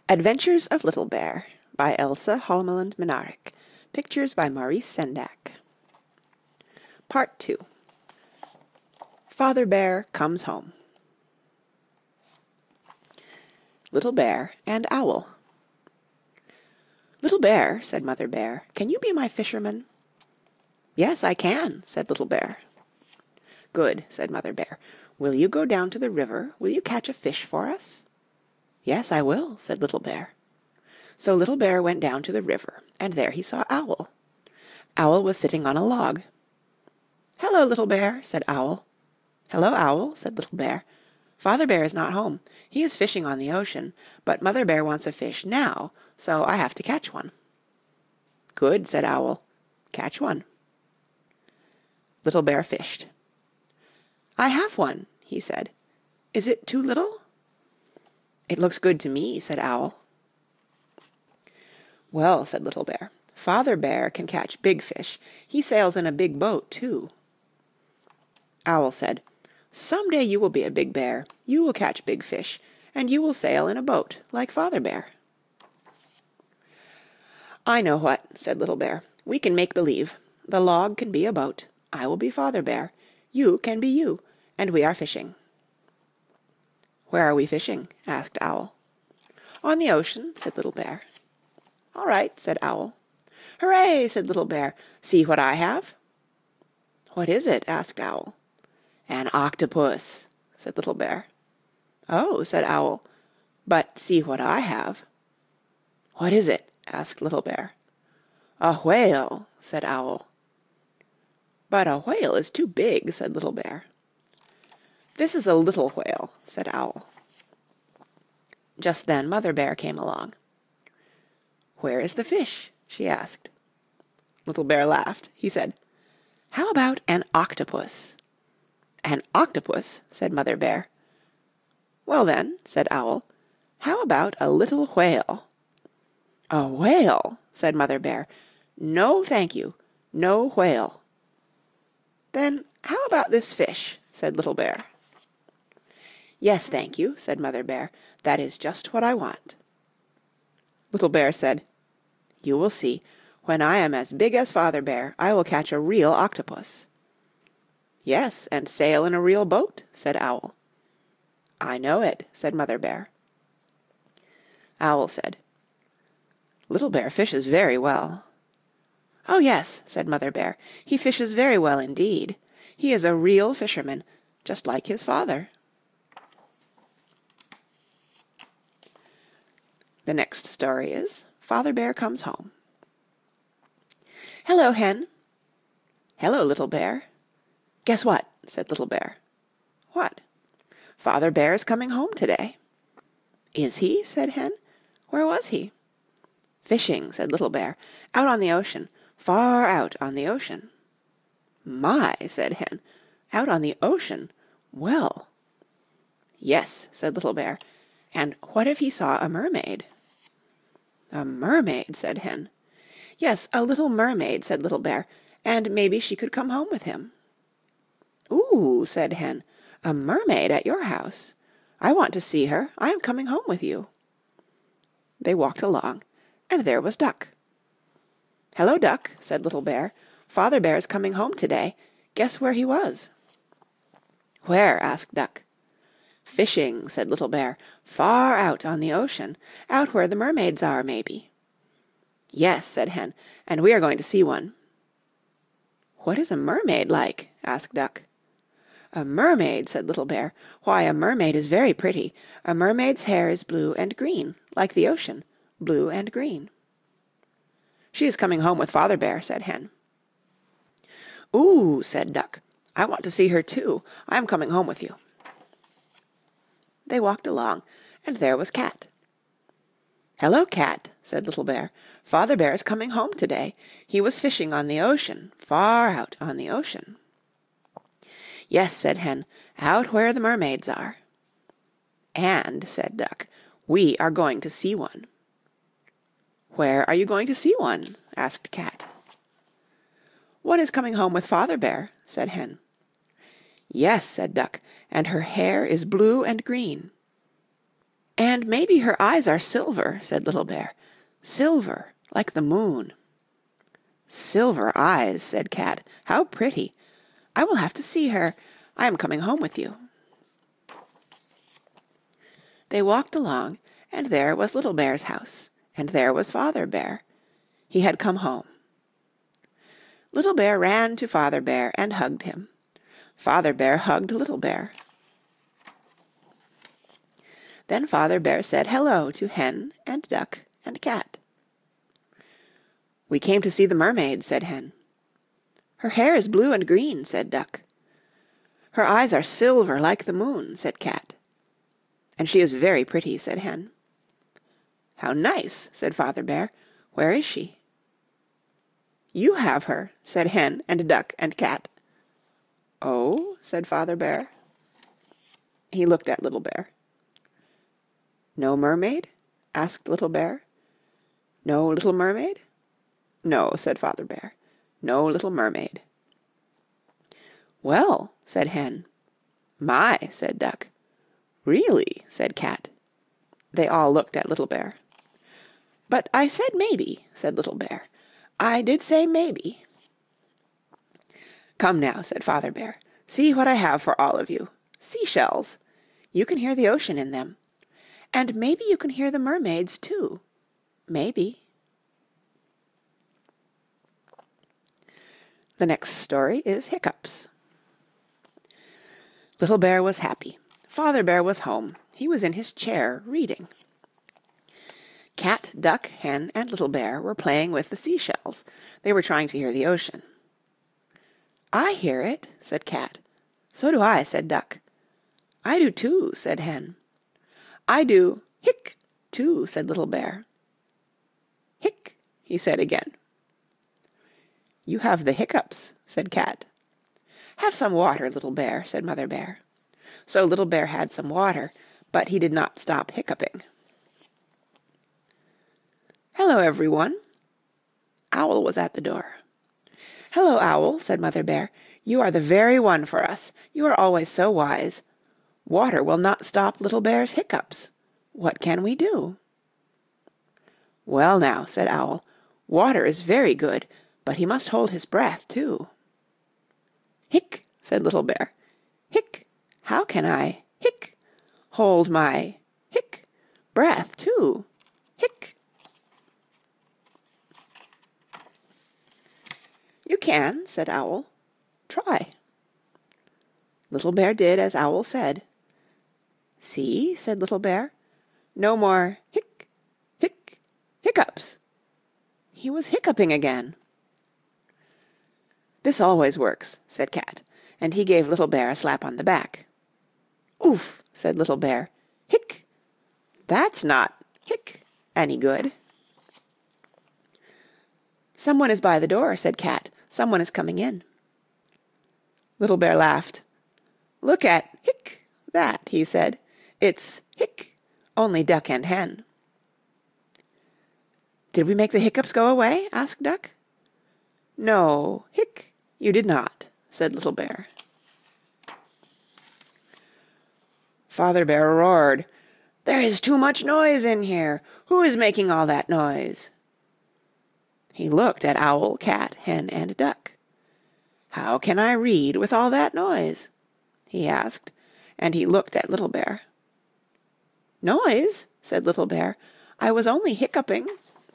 Adventures of Little Bear by Elsa Holmelund Minarik. Pictures by Maurice Sendak. Part 2. Father Bear Comes Home. Little Bear and Owl. "Little Bear," said Mother Bear, "can you be my fisherman?" "Yes, I can," said Little Bear. "Good," said Mother Bear. "Will you go down to the river? Will you catch a fish for us?" "Yes, I will," said Little Bear. So Little Bear went down to the river, and there he saw Owl. Owl was sitting on a log. "Hello, Little Bear," said Owl. "Hello, Owl," said Little Bear. "Father Bear is not home. He is fishing on the ocean, but Mother Bear wants a fish now, so I have to catch one." "Good," said Owl. "Catch one." Little Bear fished. "I have one," he said. "Is it too little?" "It looks good to me," said Owl. "Well," said Little Bear, "Father Bear can catch big fish. He sails in a big boat, too." Owl said, "Some day you will be a big bear. You will catch big fish, and you will sail in a boat, like Father Bear." "I know what," said Little Bear. "We can make believe. The log can be a boat. I will be Father Bear. You can be you, and we are fishing." "Where are we fishing?" asked Owl. "On the ocean," said Little Bear. "All right," said Owl. "Hooray!" said Little Bear. "See what I have?" "What is it?" asked Owl. "An octopus," said Little Bear. "Oh," said Owl, "but see what I have." "What is it?" asked Little Bear. "A whale," said Owl. "But a whale is too big," said Little Bear. "This is a little whale," said Owl. Just then Mother Bear came along. "Where is the fish?" she asked. Little Bear laughed. He said, "How about an octopus?" "An octopus?" said Mother Bear. "Well then," said Owl, "how about a little whale?" "A whale?" said Mother Bear. "No, thank you. No whale." "Then how about this fish?" said Little Bear. "Yes, thank you," said Mother Bear. "That is just what I want." Little Bear said, "You will see. When I am as big as Father Bear, I will catch a real octopus." "Yes, and sail in a real boat," said Owl. "I know it," said Mother Bear. Owl said, "Little Bear fishes very well." "Oh yes," said Mother Bear, "he fishes very well indeed. He is a real fisherman, just like his father." The next story is Father Bear Comes Home. "Hello, Hen." "Hello, Little Bear." "Guess what?" said Little Bear. "What?" "Father Bear is coming home today." "Is he?" said Hen. "Where was he?" "Fishing," said Little Bear. "Out on the ocean. Far out on the ocean." "My!" said Hen. "Out on the ocean. Well!" "Yes," said Little Bear. "And what if he saw a mermaid?" "A mermaid," said Hen. "Yes, a little mermaid," said Little Bear, "and maybe she could come home with him." "Ooh!" said Hen. "A mermaid at your house. I want to see her. I am coming home with you." They walked along, and there was Duck. "Hello, Duck," said Little Bear. "Father Bear is coming home today. Guess where he was?" "Where?" asked Duck. "Fishing," said Little Bear. "Far out on the ocean. Out where the mermaids are, maybe." "Yes," said Hen, "and we are going to see one." "What is a mermaid like?" asked Duck. "A mermaid," said Little Bear. "Why, a mermaid is very pretty. A mermaid's hair is blue and green, like the ocean, blue and green." "She is coming home with Father Bear," said Hen. "Ooh!" said Duck. "I want to see her too. I am coming home with you." They walked along, and there was Cat. "Hello, Cat," said Little Bear. "Father Bear is coming home today. He was fishing on the ocean, far out on the ocean." "Yes," said Hen, "out where the mermaids are." "And," said Duck, "we are going to see one." "Where are you going to see one?" asked Cat. "One is coming home with Father Bear," said Hen. "Yes," said Duck, "and her hair is blue and green." "And maybe her eyes are silver," said Little Bear. "Silver, like the moon." "Silver eyes," said Cat. "How pretty! I will have to see her. I am coming home with you." They walked along, and there was Little Bear's house, and there was Father Bear. He had come home. Little Bear ran to Father Bear and hugged him. Father Bear hugged Little Bear. Then Father Bear said hello to Hen and Duck and Cat. "We came to see the mermaid," said Hen. "Her hair is blue and green," said Duck. "Her eyes are silver like the moon," said Cat. "And she is very pretty," said Hen. "How nice," said Father Bear. "Where is she?" "You have her," said Hen and Duck and Cat. "Oh?" said Father Bear. He looked at Little Bear. "No mermaid?" asked Little Bear. "No little mermaid?" "No," said Father Bear. "No little mermaid." "Well," said Hen. "My," said Duck. "Really?" said Cat. They all looked at Little Bear. "But I said maybe," said Little Bear. "I did say maybe." "Come now," said Father Bear. "See what I have for all of you. Seashells. You can hear the ocean in them. And maybe you can hear the mermaids too. Maybe." The next story is Hiccups. Little Bear was happy. Father Bear was home. He was in his chair reading. Cat, Duck, Hen, and Little Bear were playing with the seashells. They were trying to hear the ocean. "I hear it," said Cat. "So do I," said Duck. "I do too," said Hen. "I do hic too," said Little Bear. "Hic," he said again. "You have the hiccups," said Cat. "Have some water, Little Bear," said Mother Bear. So Little Bear had some water, but he did not stop hiccuping. "Hello, everyone." Owl was at the door. "Hello, Owl," said Mother Bear. "You are the very one for us. You are always so wise. Water will not stop Little Bear's hiccups. What can we do?" "Well now," said Owl, "water is very good, but he must hold his breath too." "Hic," said Little Bear. "Hic, how can I, hic, hold my, hic, breath too? Hic." "You can," said Owl. "Try." Little Bear did as Owl said. "See," said Little Bear, "no more hic, hic, hiccups." He was hiccuping again. "This always works," said Cat, and he gave Little Bear a slap on the back. "Oof," said Little Bear. "Hic, that's not, hic, any good." "Someone is by the door," said Cat. "Someone is coming in." Little Bear laughed. "Look at, hic, that," he said. "It's, hic, only Duck and Hen." "Did we make the hiccups go away?" asked Duck. "No, hic, you did not," said Little Bear. Father Bear roared, "There is too much noise in here. Who is making all that noise?" He looked at Owl, Cat, Hen, and Duck. "How can I read with all that noise?" he asked, and he looked at Little Bear. "Noise?" said Little Bear. "I was only hiccuping."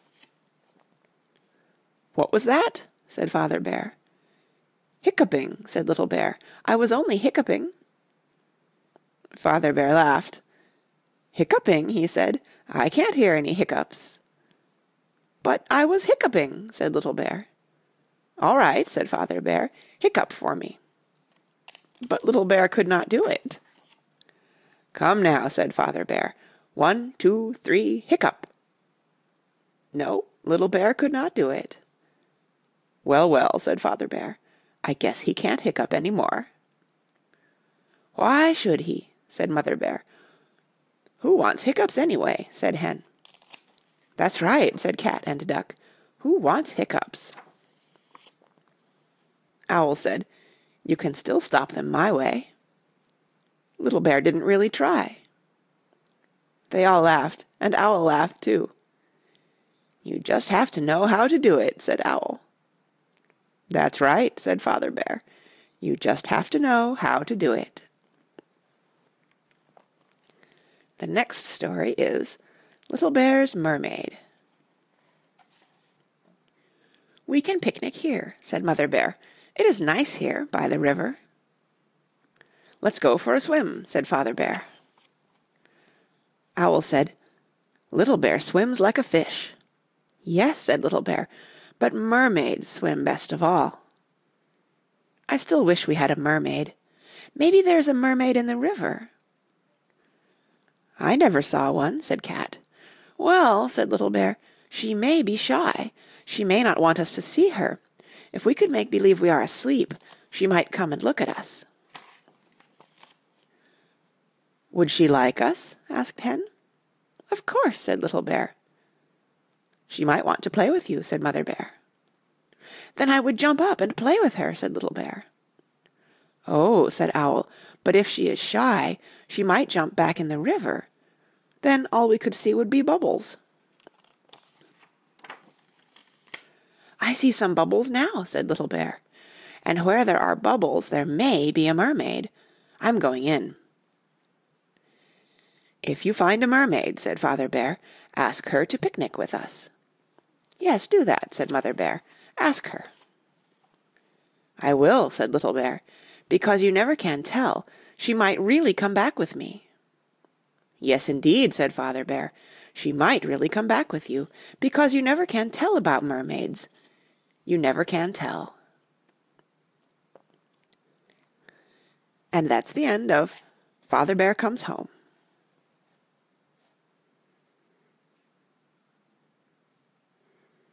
"What was that?" said Father Bear. "Hiccuping," said Little Bear. "I was only hiccuping." Father Bear laughed. "Hiccuping?" he said. "I can't hear any hiccups." "But I was hiccuping," said Little Bear. "All right," said Father Bear. "Hiccup for me." But Little Bear could not do it. "Come now," said Father Bear. 1, 2, 3, hiccup." No, Little Bear could not do it. "Well, well," said Father Bear. "I guess he can't hiccup any more." "Why should he?" said Mother Bear. "Who wants hiccups anyway?" said Hen. "That's right," said Cat and Duck. "Who wants hiccups?" Owl said, "You can still stop them my way." Little Bear didn't really try. They all laughed, and Owl laughed too. "You just have to know how to do it," said Owl. "That's right," said Father Bear. "You just have to know how to do it." The next story is Little Bear's Mermaid. "We can picnic here," said Mother Bear. "It is nice here by the river." "Let's go for a swim," said Father Bear. Owl said, "Little Bear swims like a fish." "Yes," said Little Bear, "but mermaids swim best of all." "I still wish we had a mermaid. Maybe there's a mermaid in the river." "I never saw one," said Cat. "Well," said Little Bear, "she may be shy. She may not want us to see her. If we could make believe we are asleep, she might come and look at us." "Would she like us?" asked Hen. "Of course," said Little Bear. "She might want to play with you," said Mother Bear. "Then I would jump up and play with her," said Little Bear. "Oh," said Owl, "but if she is shy, she might jump back in the river. Then all we could see would be bubbles." "I see some bubbles now," said Little Bear. "And where there are bubbles there may be a mermaid. I'm going in." "If you find a mermaid," said Father Bear, "ask her to picnic with us." "Yes, do that," said Mother Bear. "Ask her." "I will," said Little Bear, "because you never can tell. She might really come back with me." "Yes, indeed," said Father Bear. "She might really come back with you, because you never can tell about mermaids. You never can tell." And that's the end of Father Bear Comes Home.